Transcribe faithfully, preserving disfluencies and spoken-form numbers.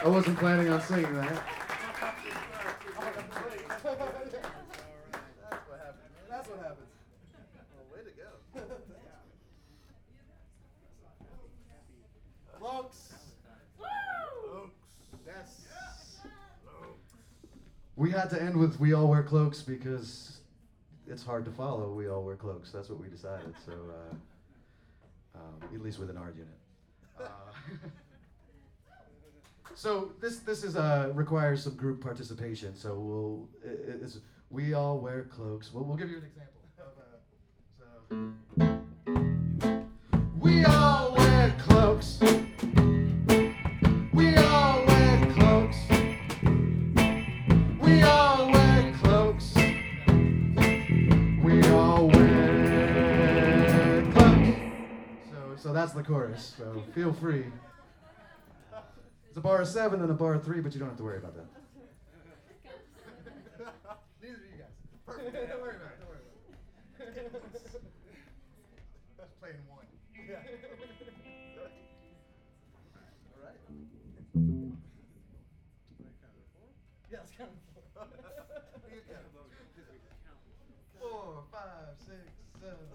I wasn't planning on singing that. That's what happens. That's what happens. Well, way to go. Cloaks. Cloaks. Yes. We had to end with "We all wear cloaks" because it's hard to follow. We all wear cloaks. That's what we decided. So, uh, um, at least within our unit. Uh, so this this is uh, requires some group participation. So we'll it, it's we all wear cloaks. We'll we'll give you an example. Of, uh, so we all wear cloaks. We all wear cloaks. We all wear cloaks. We all wear cloaks. So, so that's the chorus. So feel free. It's a bar of seven and a bar of three, but you don't have to worry about that. Neither do you guys. Perfect. Don't worry about it. Don't worry about it. Just playing one. Yeah. All right. Yeah, let's count four. You count. Four, five, six, seven.